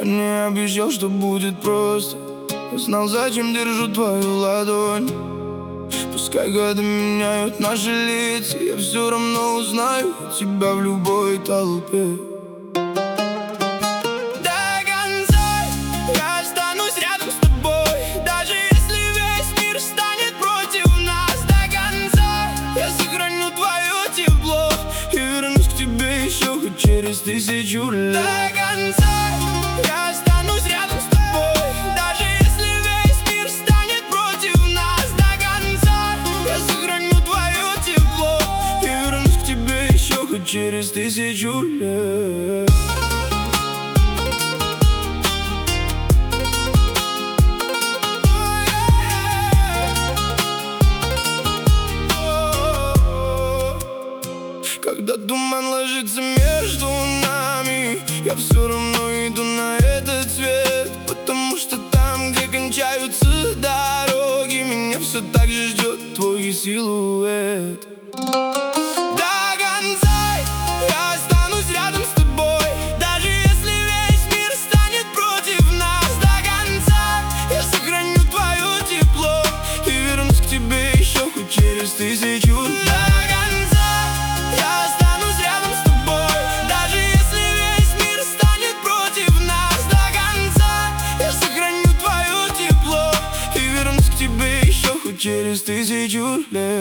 Я не обещал, что будет просто. Я знал, зачем держу твою ладонь. Пускай годы меняют наши лица, я все равно узнаю тебя в любой толпе. Через 1000 лет до конца я останусь рядом с тобой. Даже если весь мир станет против нас, до конца я сохраню твое тепло и вернусь к тебе еще хоть через 1000 лет. Когда туман ложится между нами, я все равно иду на этот свет. Потому что там, где кончаются дороги, меня все так же ждет твой силуэт. До конца я останусь рядом с тобой. Даже если весь мир станет против нас, до конца я сохраню твое тепло и вернусь к тебе еще хоть через 1000 лет. Через 1000 лет.